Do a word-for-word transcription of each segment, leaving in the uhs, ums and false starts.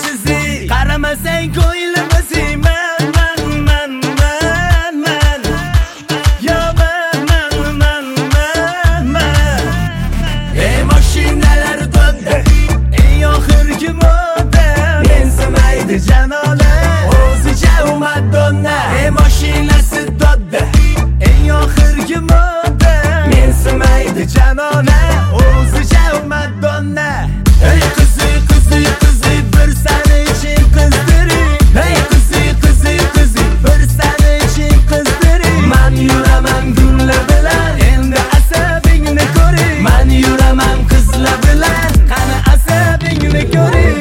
chizik. Qaramasang ko'nglimni siyman, man, man, man, man. Yo, man, man, man, man, man. Ey mashinalar to'da, eng oxirgi modda. Mensimaydi janola, o'zicha u Madonna. Ey mashinasi to'da, eng oxirgi modda. Mensimaydi janona, o'zicha u Madonna. Ey qizi, qizi, qizi, bir sani için qizdiring. Ey qizi, qizi, qizi, bir sani için qizdiring. Man yuraman gullar bilan, endi asabingni ko'ring. Man yuraman qizlar bilan, qani asabingni ko'ring.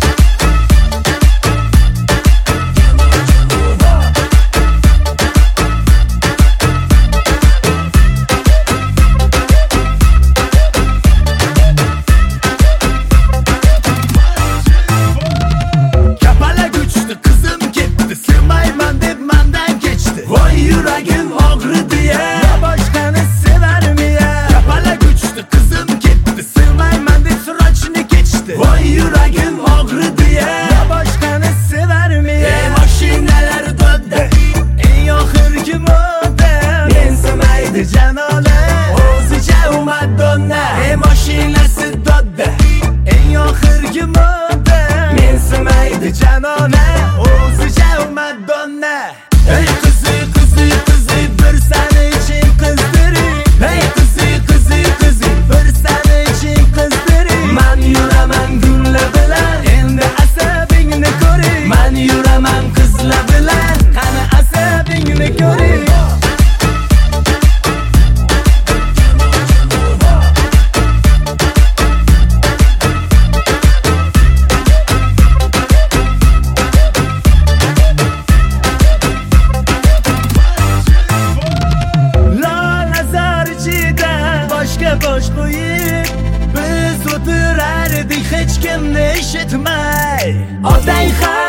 Yuragim og'ridi ya, boshqani sevarmi ya? Kapalak uchdi, qizim ketdi, sevmayman deb srochni kechdi. Voy yuragim og'ridi ya, boshqani sevarmi ya? Ey mashinalar to'da, eng oxirgi modda. Mensimaydi janola, o'zicha u Madonna. Ey mashinasi to'da, eng oxirgi modda. Mensimaydi janona, o'zicha u Madonna. Ey qizi, qizi, qizi, bir sani için qizdiring. Ey qizi, qizi, qizi, bir sani için qizdiring. Man yuraman gullar bilan, endi asabingni ko'ring. Man yuraman qizlar bilan, qani asabingni ko'ring. Bosh qo'yib biz o'tirardik hech kimni eshitmay. Otang